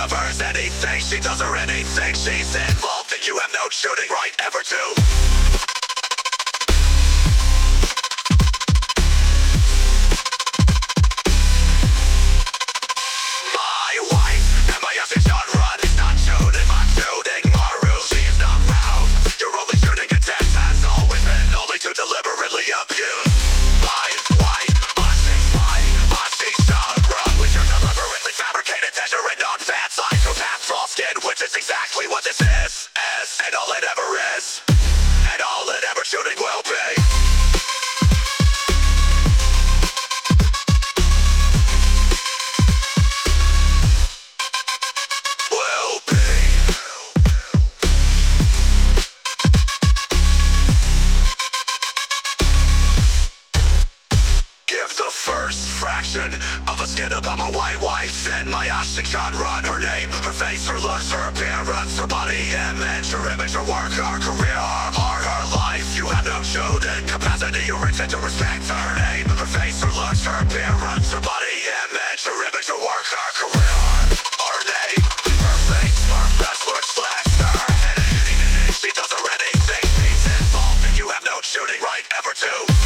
of hers, anything she does or anything she's involved in, you have no shooting right ever to. Which is exactly what this is, and all it ever is, and all it ever shooting will be. Give the first fraction of a skin about my white wife and my Ashton John run. Her name, her face, her looks, her appearance, her body image, her work, her career, her life. You have no shooting capacity or intent to respect her name, her face, her looks, her appearance, her body image, her work, her career, her name, her face, her best looks, flex, her anything she does or anything she's involved in, you have no shooting right ever to.